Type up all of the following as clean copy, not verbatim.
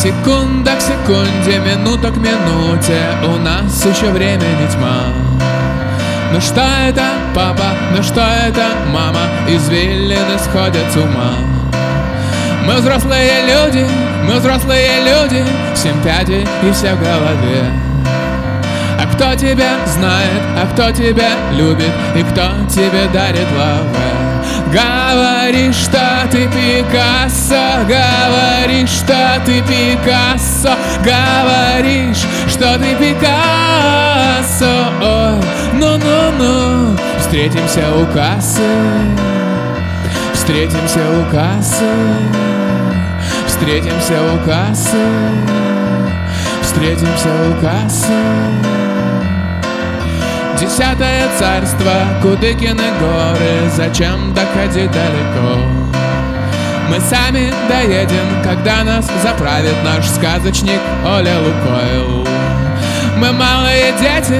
Секунда к секунде, минута к минуте, у нас еще времени тьма. Ну что это, папа, ну что это, мама, извилины сходят с ума. Мы взрослые люди, семь пядей и все в голове. А кто тебя знает, а кто тебя любит, и кто тебе дарит лаве? Говоришь, что ты Пикассо, говоришь, что ты Пикассо, говоришь, что ты Пикассо. Ой, ну-ну-ну, встретимся у кассы, встретимся у кассы, встретимся у кассы, встретимся у кассы. 10-е царство, Кудыкины горы, зачем доходить далеко? Мы сами доедем, когда нас заправит наш сказочник Оля Лукойл. Мы малые дети,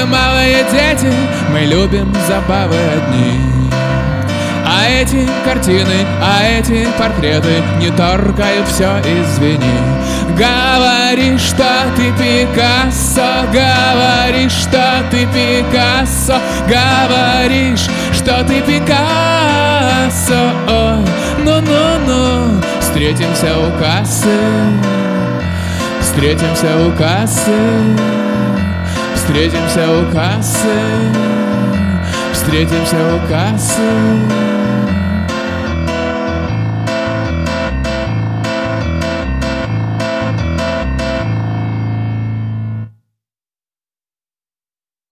мы любим забавы одни. А эти картины, а эти портреты не торкают, все, извини. Говоришь, что ты Пикассо, говоришь, что ты Пикассо, говоришь, что ты Пикассо. Ой, ну-ну-ну, встретимся у кассы, встретимся у кассы, встретимся у кассы, встретимся у кассы.